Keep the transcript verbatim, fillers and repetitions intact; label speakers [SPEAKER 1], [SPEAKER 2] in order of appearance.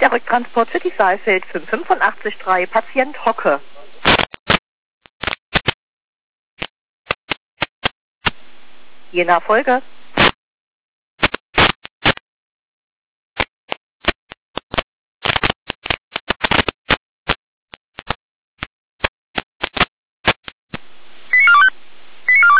[SPEAKER 1] Rücktransport City Saalfeld fünf fünf acht drei, Patient Hocke. Je nach Folge.